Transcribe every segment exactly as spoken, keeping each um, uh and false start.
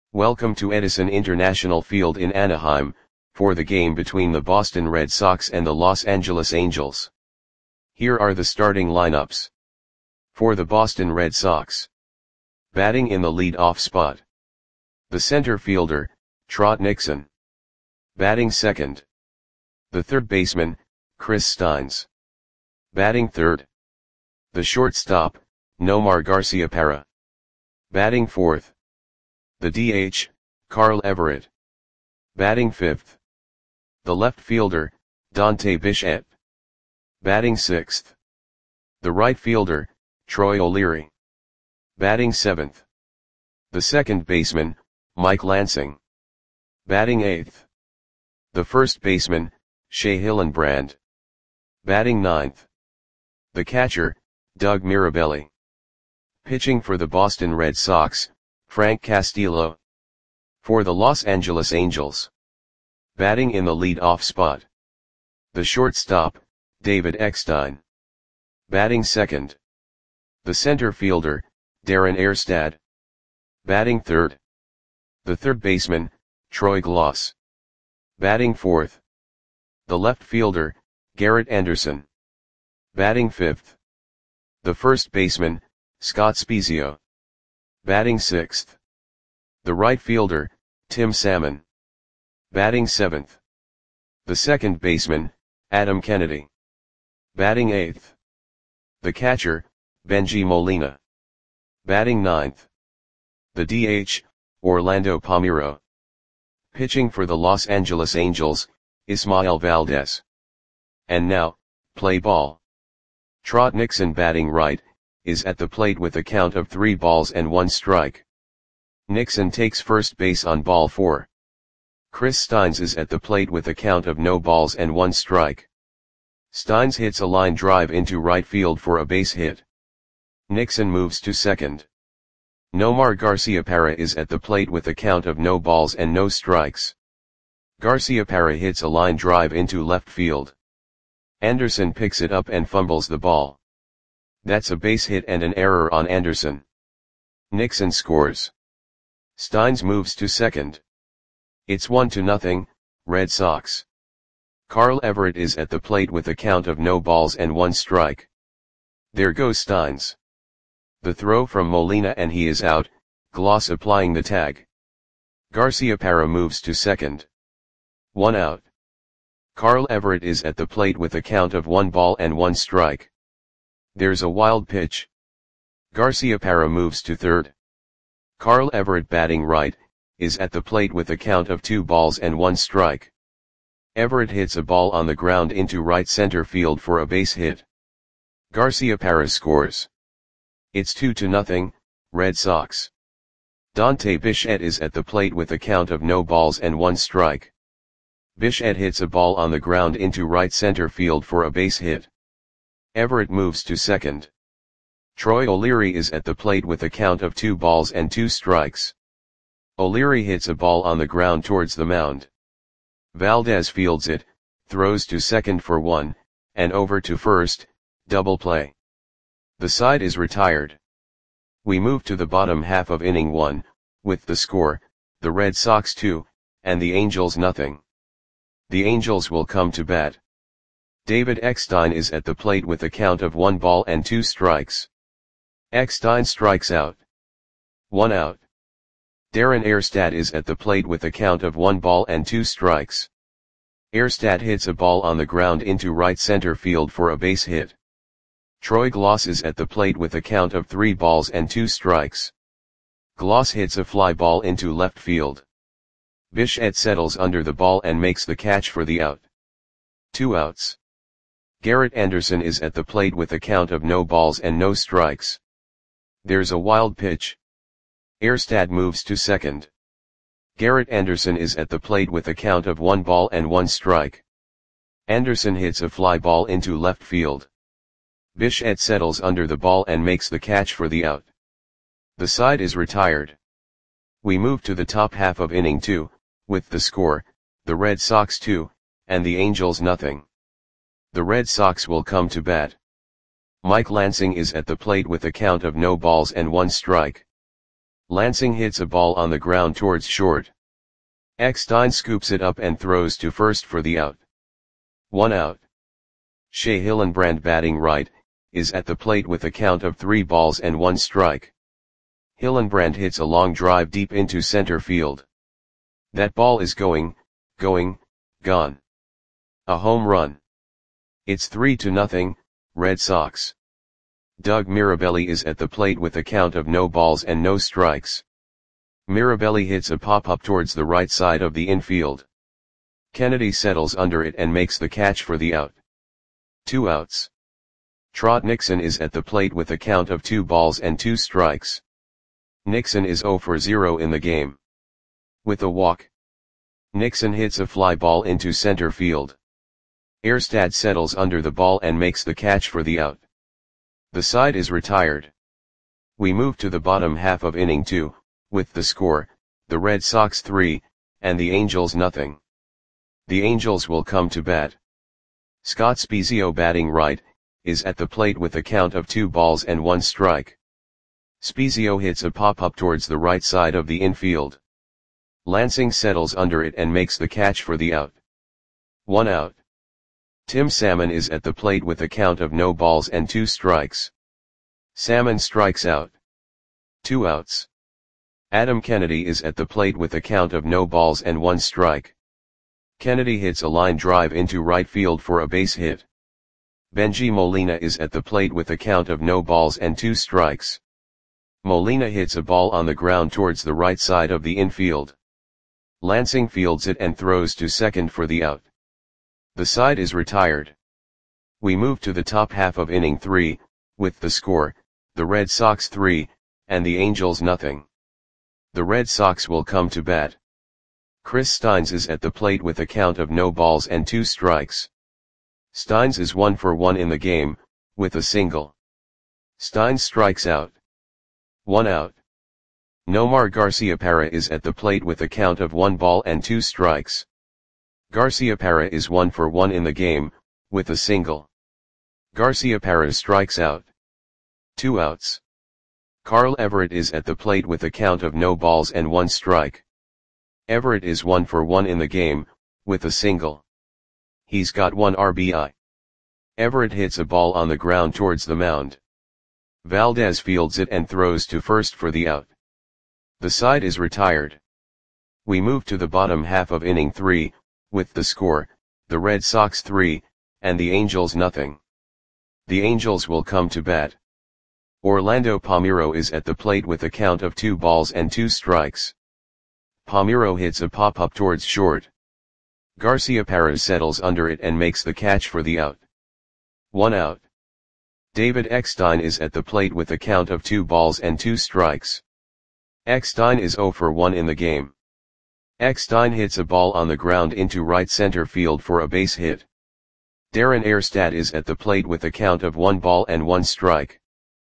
Welcome to Edison International Field in Anaheim, for the game between the Boston Red Sox and the Los Angeles Angels. Here are the starting lineups. For the Boston Red Sox. Batting in the lead-off spot. The center fielder, Trot Nixon. Batting second. The third baseman, Chris Steins. Batting third. The shortstop, Nomar Garciaparra. Batting fourth. The D H, Carl Everett. Batting fifth. The left fielder, Dante Bichette. Batting sixth. The right fielder, Troy O'Leary. Batting seventh. The second baseman, Mike Lansing. Batting eighth. The first baseman, Shea Hillenbrand. Batting ninth. The catcher, Doug Mirabelli. Pitching for the Boston Red Sox, Frank Castillo. For the Los Angeles Angels. Batting in the lead-off spot. The shortstop, David Eckstein. Batting second. The center fielder, Darren Erstad. Batting third. The third baseman, Troy Glaus. Batting fourth. The left fielder, Garrett Anderson. Batting fifth. The first baseman, Scott Spiezio. Batting sixth. The right fielder, Tim Salmon. Batting seventh. The second baseman, Adam Kennedy. Batting eighth. The catcher, Bengie Molina. Batting ninth. The D H, Orlando Palmeiro. Pitching for the Los Angeles Angels, Ismael Valdez. And now, play ball. Trot Nixon batting right, is at the plate with a count of three balls and one strike. Nixon takes first base on ball four. Chris Steins is at the plate with a count of no balls and one strike. Steins hits a line drive into right field for a base hit. Nixon moves to second. Nomar Garciaparra is at the plate with a count of no balls and no strikes. Garciaparra hits a line drive into left field. Anderson picks it up and fumbles the ball. That's a base hit and an error on Anderson. Nixon scores. Steins moves to second. It's one to nothing, Red Sox. Carl Everett is at the plate with a count of no balls and one strike. There goes Steins. The throw from Molina and he is out, Glaus applying the tag. Garciaparra moves to second. One out. Carl Everett is at the plate with a count of one ball and one strike. There's a wild pitch. Garciaparra moves to third. Carl Everett batting right, is at the plate with a count of two balls and one strike. Everett hits a ball on the ground into right center field for a base hit. Garciaparra scores. It's two to nothing, Red Sox. Dante Bichette is at the plate with a count of no balls and one strike. Bichette hits a ball on the ground into right center field for a base hit. Everett moves to second. Troy O'Leary is at the plate with a count of two balls and two strikes. O'Leary hits a ball on the ground towards the mound. Valdez fields it, throws to second for one, and over to first, double play. The side is retired. We move to the bottom half of inning one, with the score, the Red Sox two, and the Angels nothing. The Angels will come to bat. David Eckstein is at the plate with a count of one ball and two strikes. Eckstein strikes out. One out. Darren Erstad is at the plate with a count of one ball and two strikes. Erstad hits a ball on the ground into right center field for a base hit. Troy Glaus is at the plate with a count of three balls and two strikes. Glaus hits a fly ball into left field. Bichette settles under the ball and makes the catch for the out. Two outs. Garrett Anderson is at the plate with a count of no balls and no strikes. There's a wild pitch. Erstad moves to second. Garrett Anderson is at the plate with a count of one ball and one strike. Anderson hits a fly ball into left field. Bichette settles under the ball and makes the catch for the out. The side is retired. We move to the top half of inning two, with the score, the Red Sox two, and the Angels nothing. The Red Sox will come to bat. Mike Lansing is at the plate with a count of no balls and one strike. Lansing hits a ball on the ground towards short. Eckstein scoops it up and throws to first for the out. One out. Shea Hillenbrand, batting right, is at the plate with a count of three balls and one strike. Hillenbrand hits a long drive deep into center field. That ball is going, going, gone. A home run. It's three to nothing, Red Sox. Doug Mirabelli is at the plate with a count of no balls and no strikes. Mirabelli hits a pop-up towards the right side of the infield. Kennedy settles under it and makes the catch for the out. Two outs. Trot Nixon is at the plate with a count of two balls and two strikes. Nixon is zero for zero in the game. With a walk, Nixon hits a fly ball into center field. Erstad settles under the ball and makes the catch for the out. The side is retired. We move to the bottom half of inning two, with the score, the Red Sox three, and the Angels nothing. The Angels will come to bat. Scott Spiezio, batting right, is at the plate with a count of two balls and one strike. Spiezio hits a pop-up towards the right side of the infield. Lansing settles under it and makes the catch for the out. One out. Tim Salmon is at the plate with a count of no balls and two strikes. Salmon strikes out. Two outs. Adam Kennedy is at the plate with a count of no balls and one strike. Kennedy hits a line drive into right field for a base hit. Benji Molina is at the plate with a count of no balls and two strikes. Molina hits a ball on the ground towards the right side of the infield. Lansing fields it and throws to second for the out. The side is retired. We move to the top half of inning three, with the score, the Red Sox three, and the Angels nothing. The Red Sox will come to bat. Chris Steins is at the plate with a count of no balls and two strikes. Steins is one for one in the game, with a single. Steins strikes out. One out. Nomar Garciaparra is at the plate with a count of one ball and two strikes. Garciaparra is one for one in the game, with a single. Garciaparra strikes out. Two outs. Carl Everett is at the plate with a count of no balls and one strike. Everett is one for one in the game, with a single. He's got one R B I. Everett hits a ball on the ground towards the mound. Valdez fields it and throws to first for the out. The side is retired. We move to the bottom half of inning three, with the score, the Red Sox three, and the Angels nothing. The Angels will come to bat. Orlando Palmeiro is at the plate with a count of two balls and two strikes. Palmeiro hits a pop-up towards short. Garciaparra settles under it and makes the catch for the out. One out. David Eckstein is at the plate with a count of two balls and two strikes. Eckstein is zero for one in the game. Eckstein hits a ball on the ground into right center field for a base hit. Darren Erstad is at the plate with a count of one ball and one strike.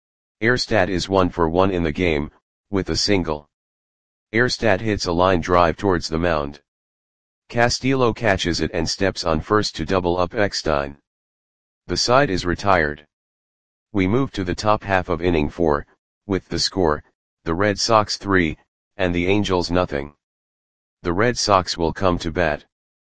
Erstad is one for one in the game, with a single. Erstad hits a line drive towards the mound. Castillo catches it and steps on first to double up Eckstein. The side is retired. We move to the top half of inning four, with the score, the Red Sox three, and the Angels nothing. The Red Sox will come to bat.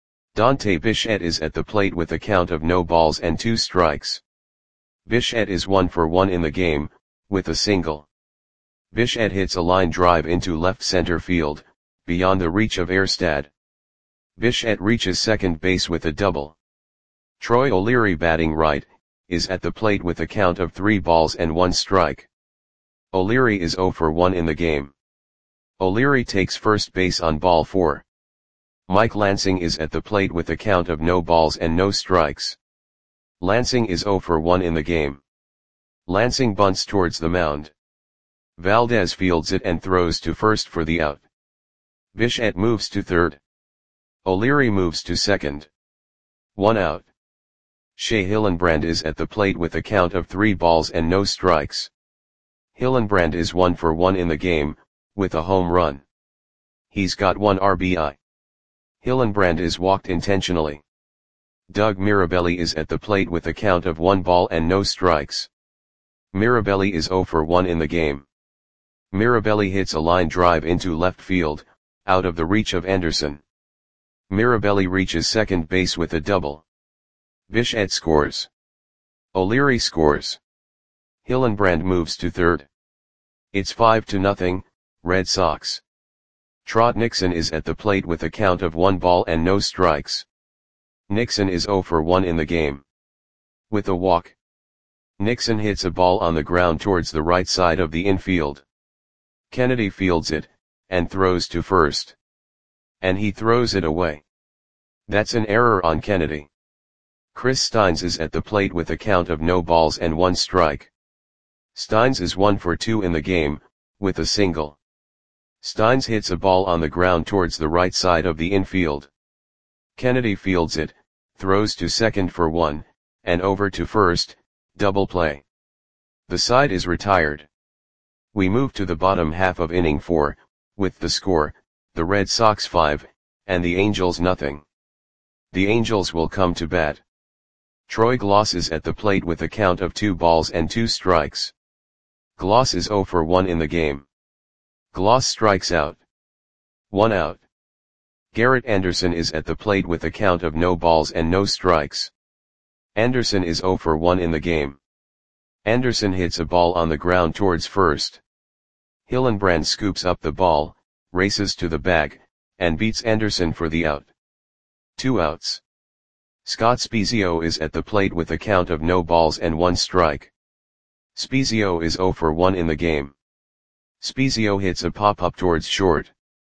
Dante Bichette is at the plate with a count of no balls and two strikes. Bichette is one for one in the game, with a single. Bichette hits a line drive into left center field, beyond the reach of Erstad. Bichette reaches second base with a double. Troy O'Leary, batting right, is at the plate with a count of three balls and one strike. O'Leary is zero for one in the game. O'Leary takes first base on ball four. Mike Lansing is at the plate with a count of no balls and no strikes. Lansing is zero for one in the game. Lansing bunts towards the mound. Valdez fields it and throws to first for the out. Bichette moves to third. O'Leary moves to second. One out. Shea Hillenbrand is at the plate with a count of three balls and no strikes. Hillenbrand is one for one in the game, with a home run. He's got one R B I. Hillenbrand is walked intentionally. Doug Mirabelli is at the plate with a count of one ball and no strikes. Mirabelli is zero for one in the game. Mirabelli hits a line drive into left field, out of the reach of Anderson. Mirabelli reaches second base with a double. Bichette scores. O'Leary scores. Hillenbrand moves to third. It's five to nothing, Red Sox. Trot Nixon is at the plate with a count of one ball and no strikes. Nixon is zero for one in the game. With a walk, Nixon hits a ball on the ground towards the right side of the infield. Kennedy fields it, and throws to first. And he throws it away. That's an error on Kennedy. Chris Steins is at the plate with a count of no balls and one strike. Steins is one for two in the game, with a single. Steins hits a ball on the ground towards the right side of the infield. Kennedy fields it, throws to second for one, and over to first, double play. The side is retired. We move to the bottom half of inning four, with the score, the Red Sox five, and the Angels nothing. The Angels will come to bat. Troy Gloss is at the plate with a count of two balls and two strikes. Gloss is zero for one in the game. Gloss strikes out. One out. Garrett Anderson is at the plate with a count of no balls and no strikes. Anderson is zero for one in the game. Anderson hits a ball on the ground towards first. Hillenbrand scoops up the ball, races to the bag, and beats Anderson for the out. Two outs. Scott Spiezio is at the plate with a count of no balls and one strike. Spiezio is zero for one in the game. Spiezio hits a pop-up towards short.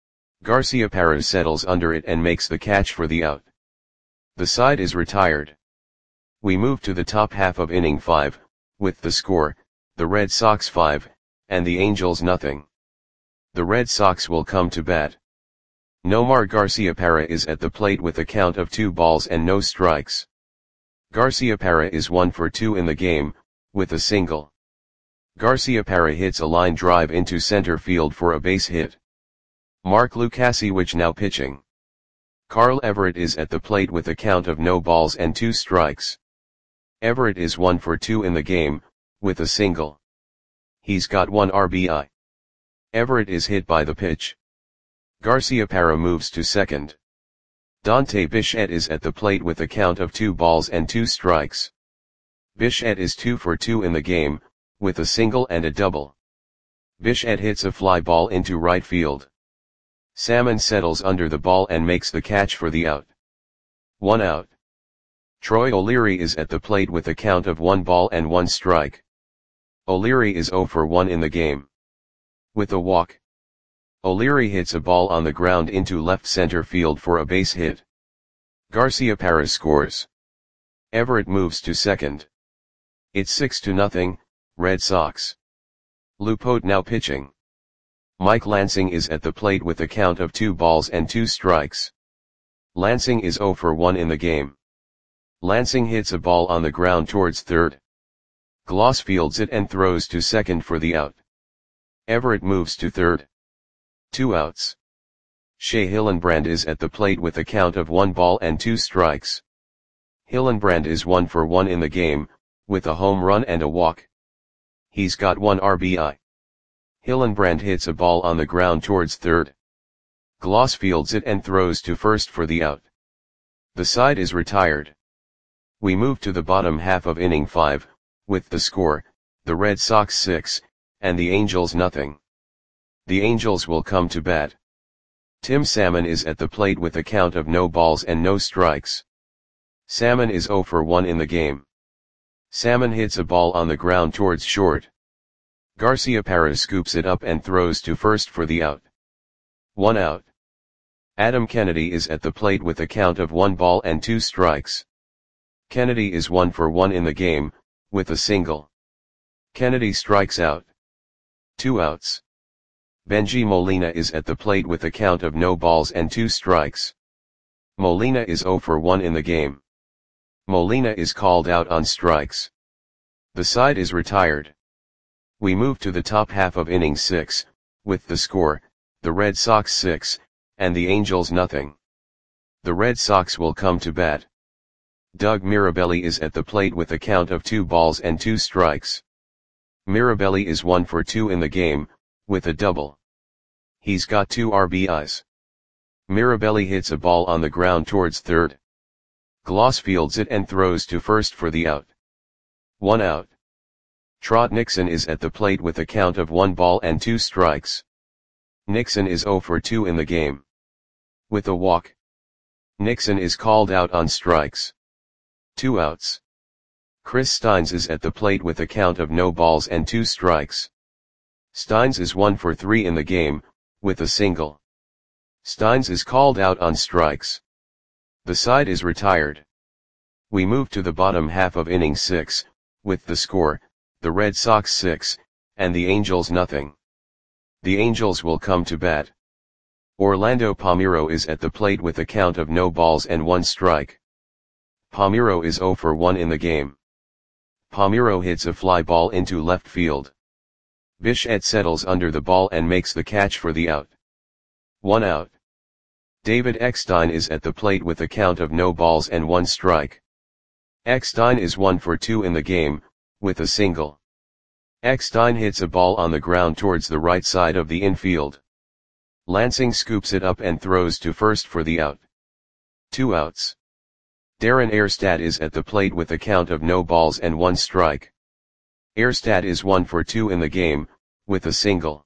Garciaparra settles under it and makes the catch for the out. The side is retired. We move to the top half of inning five, with the score, the Red Sox five, and the Angels nothing. The Red Sox will come to bat. Nomar Garciaparra is at the plate with a count of two balls and no strikes. Garciaparra is one for two in the game, with a single. Garciaparra hits a line drive into center field for a base hit. Mark Lukasiewicz now pitching. Carl Everett is at the plate with a count of no balls and two strikes. Everett is one for two in the game, with a single. He's got one R B I. Everett is hit by the pitch. Garciaparra moves to second. Dante Bichette is at the plate with a count of two balls and two strikes. Bichette is two for two in the game, with a single and a double. Bichette hits a fly ball into right field. Salmon settles under the ball and makes the catch for the out. One out. Troy O'Leary is at the plate with a count of one ball and one strike. O'Leary is zero for one in the game. With a walk, O'Leary hits a ball on the ground into left center field for a base hit. Garciaparra scores. Everett moves to second. It's six to nothing, Red Sox. Lupote now pitching. Mike Lansing is at the plate with a count of two balls and two strikes. Lansing is zero for one in the game. Lansing hits a ball on the ground towards third. Gloss fields it and throws to second for the out. Everett moves to third. Two outs. Shea Hillenbrand is at the plate with a count of one ball and two strikes. Hillenbrand is one for one in the game, with a home run and a walk. He's got one R B I. Hillenbrand hits a ball on the ground towards third. Gloss fields it and throws to first for the out. The side is retired. We move to the bottom half of inning five, with the score, the Red Sox six, and the Angels nothing. The Angels will come to bat. Tim Salmon is at the plate with a count of no balls and no strikes. Salmon is zero for one in the game. Salmon hits a ball on the ground towards short. Garciaparra scoops it up and throws to first for the out. One out. Adam Kennedy is at the plate with a count of one ball and two strikes. Kennedy is one for one in the game, with a single. Kennedy strikes out. Two outs. Benji Molina is at the plate with a count of no balls and two strikes. Molina is zero for one in the game. Molina is called out on strikes. The side is retired. We move to the top half of inning six, with the score, the Red Sox six, and the Angels nothing. The Red Sox will come to bat. Doug Mirabelli is at the plate with a count of two balls and two strikes. Mirabelli is one for two in the game, with a double. He's got two R B Is. Mirabelli hits a ball on the ground towards third. Gloss fields it and throws to first for the out. One out. Trot Nixon is at the plate with a count of one ball and two strikes. Nixon is zero for two in the game. With a walk, Nixon is called out on strikes. Two outs. Chris Steins is at the plate with a count of no balls and two strikes. Steins is one for three in the game, with a single. Steins is called out on strikes. The side is retired. We move to the bottom half of inning six, with the score, the Red Sox six, and the Angels nothing. The Angels will come to bat. Orlando Palmeiro is at the plate with a count of no balls and one strike. Palmeiro is zero for one in the game. Palmeiro hits a fly ball into left field. Bichette settles under the ball and makes the catch for the out. One out. David Eckstein is at the plate with a count of no balls and one strike. Eckstein is one for two in the game, with a single. Eckstein hits a ball on the ground towards the right side of the infield. Lansing scoops it up and throws to first for the out. Two outs. Darren Erstad is at the plate with a count of no balls and one strike. Erstad is one for two in the game, with a single.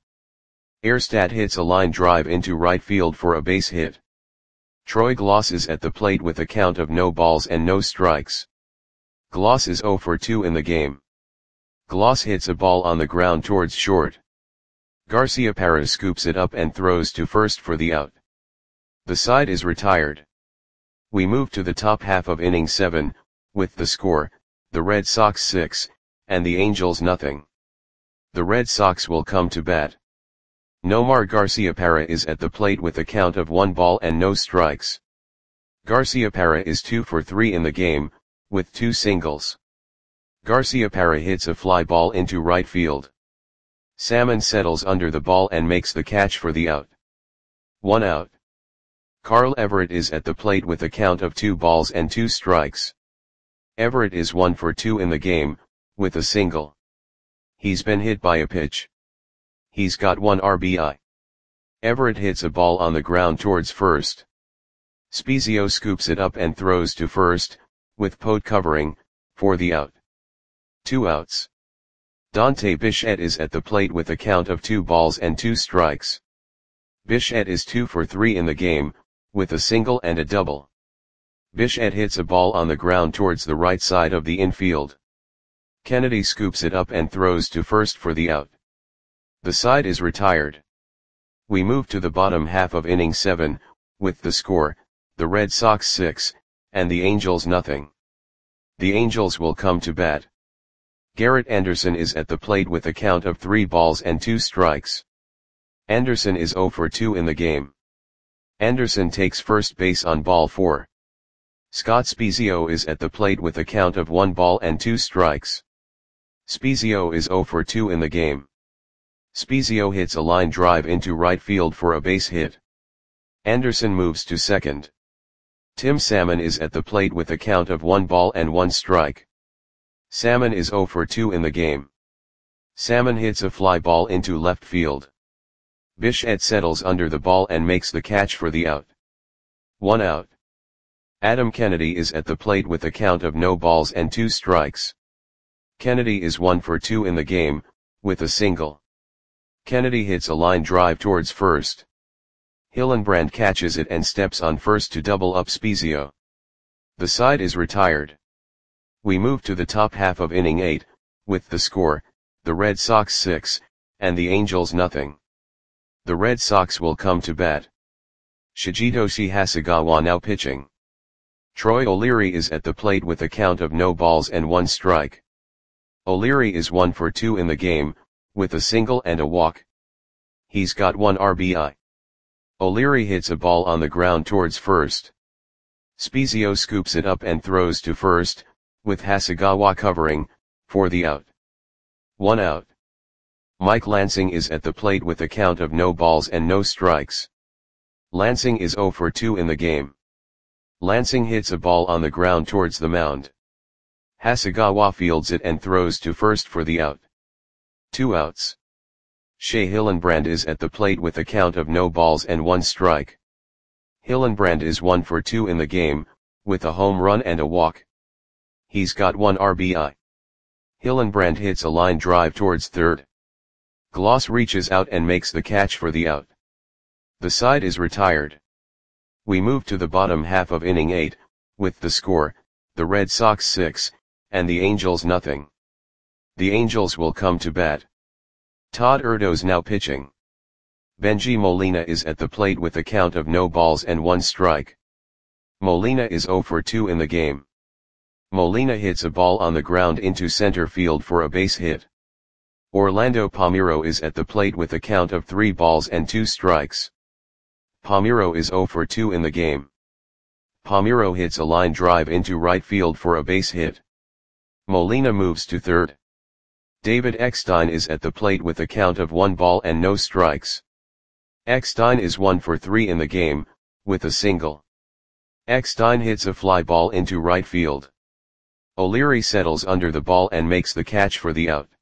Erstad hits a line drive into right field for a base hit. Troy Gloss is at the plate with a count of no balls and no strikes. Gloss is zero for two in the game. Gloss hits a ball on the ground towards short. Garciaparra scoops it up and throws to first for the out. The side is retired. We move to the top half of inning seven, with the score, the Red Sox six, and the Angels nothing. The Red Sox will come to bat. Nomar Garciaparra is at the plate with a count of one ball and no strikes. Garciaparra is two for three in the game, with two singles. Garciaparra hits a fly ball into right field. Salmon settles under the ball and makes the catch for the out. One out. Carl Everett is at the plate with a count of two balls and two strikes. Everett is one for two in the game, with a single. He's been hit by a pitch. He's got one R B I. Everett hits a ball on the ground towards first. Spezio scoops it up and throws to first, with Pote covering, for the out. Two outs. Dante Bichette is at the plate with a count of two balls and two strikes. Bichette is two for three in the game, with a single and a double. Bichette hits a ball on the ground towards the right side of the infield. Kennedy scoops it up and throws to first for the out. The side is retired. We move to the bottom half of inning seven, with the score, the Red Sox six, and the Angels nothing. The Angels will come to bat. Garrett Anderson is at the plate with a count of three balls and two strikes. Anderson is zero for two in the game. Anderson takes first base on ball four. Scott Spezio is at the plate with a count of one ball and two strikes. Spezio is zero for two in the game. Spezio hits a line drive into right field for a base hit. Anderson moves to second. Tim Salmon is at the plate with a count of one ball and one strike. Salmon is zero for two in the game. Salmon hits a fly ball into left field. Bichette settles under the ball and makes the catch for the out. One out. Adam Kennedy is at the plate with a count of no balls and two strikes. Kennedy is one for two in the game, with a single. Kennedy hits a line drive towards first. Hillenbrand catches it and steps on first to double up Spezio. The side is retired. We move to the top half of inning eight, with the score, the Red Sox six, and the Angels nothing. The Red Sox will come to bat. Shigetoshi Hasegawa now pitching. Troy O'Leary is at the plate with a count of no balls and one strike. O'Leary is one for two in the game, with a single and a walk. He's got one R B I. O'Leary hits a ball on the ground towards first. Spezio scoops it up and throws to first, with Hasegawa covering, for the out. One out. Mike Lansing is at the plate with a count of no balls and no strikes. Lansing is zero for two in the game. Lansing hits a ball on the ground towards the mound. Hasegawa fields it and throws to first for the out. Two outs. Shea Hillenbrand is at the plate with a count of no balls and one strike. Hillenbrand is one for two in the game, with a home run and a walk. He's got one R B I. Hillenbrand hits a line drive towards third. Gloss reaches out and makes the catch for the out. The side is retired. We move to the bottom half of inning eight, with the score, the Red Sox six, and the Angels nothing. The Angels will come to bat. Todd Erdos now pitching. Bengie Molina is at the plate with a count of no balls and one strike. Molina is zero for two in the game. Molina hits a ball on the ground into center field for a base hit. Orlando Palmeiro is at the plate with a count of three balls and two strikes. Palmeiro is zero for two in the game. Palmeiro hits a line drive into right field for a base hit. Molina moves to third. David Eckstein is at the plate with a count of one ball and no strikes. Eckstein is one for three in the game, with a single. Eckstein hits a fly ball into right field. O'Leary settles under the ball and makes the catch for the out.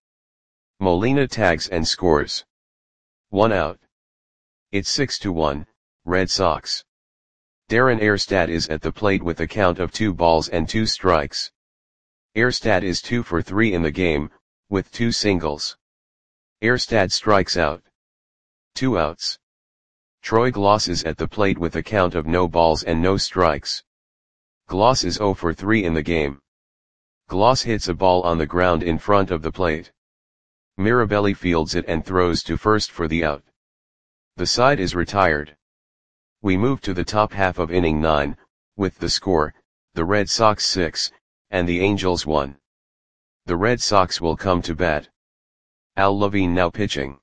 Molina tags and scores. One out. It's six to one, Red Sox. Darren Erstad is at the plate with a count of two balls and two strikes. Erstad is two for three in the game, with two singles. Erstad strikes out. Two outs. Troy Gloss is at the plate with a count of no balls and no strikes. Gloss is zero for three in the game. Gloss hits a ball on the ground in front of the plate. Mirabelli fields it and throws to first for the out. The side is retired. We move to the top half of inning nine, with the score, the Red Sox six, and the Angels one. The Red Sox will come to bat. Al Levine now pitching.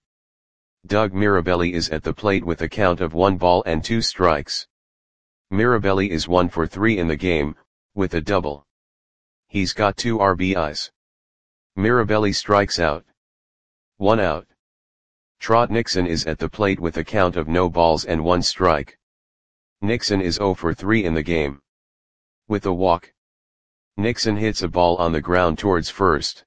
Doug Mirabelli is at the plate with a count of one ball and two strikes. Mirabelli is one for three in the game, with a double. He's got two R B Is. Mirabelli strikes out. One out. Trot Nixon is at the plate with a count of no balls and one strike. Nixon is zero for three in the game. With a walk. Nixon hits a ball on the ground towards first.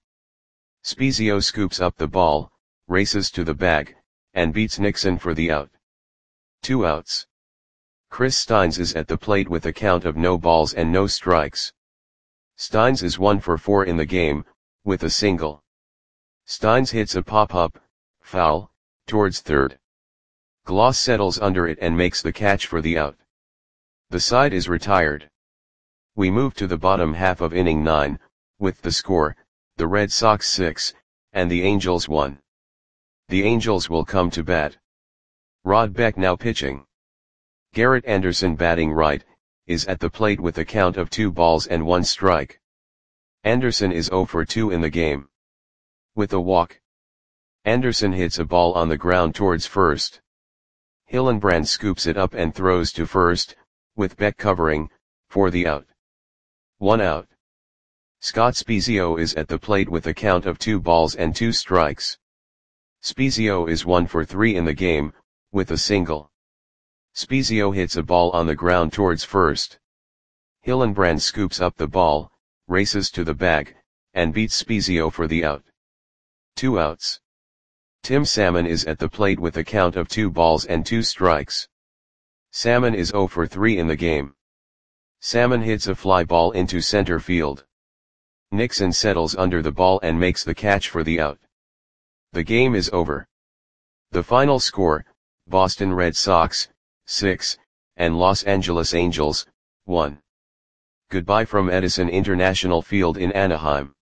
Spezio scoops up the ball, races to the bag, and beats Nixon for the out. Two outs. Chris Steins is at the plate with a count of no balls and no strikes. Steins is one for four in the game, with a single. Steins hits a pop-up, foul, towards third. Gloss settles under it and makes the catch for the out. The side is retired. We move to the bottom half of inning nine, with the score, the Red Sox six, and the Angels one. The Angels will come to bat. Rod Beck now pitching. Garrett Anderson batting right, is at the plate with a count of two balls and one strike. Anderson is zero for two in the game. With a walk. Anderson hits a ball on the ground towards first. Hillenbrand scoops it up and throws to first, with Beck covering, for the out. One out. Scott Spezio is at the plate with a count of two balls and two strikes. Spezio is one for three in the game, with a single. Spezio hits a ball on the ground towards first. Hillenbrand scoops up the ball, races to the bag, and beats Spezio for the out. Two outs. Tim Salmon is at the plate with a count of two balls and two strikes. Salmon is zero for three in the game. Salmon hits a fly ball into center field. Nixon settles under the ball and makes the catch for the out. The game is over. The final score, Boston Red Sox, six, and Los Angeles Angels, one. Goodbye from Edison International Field in Anaheim.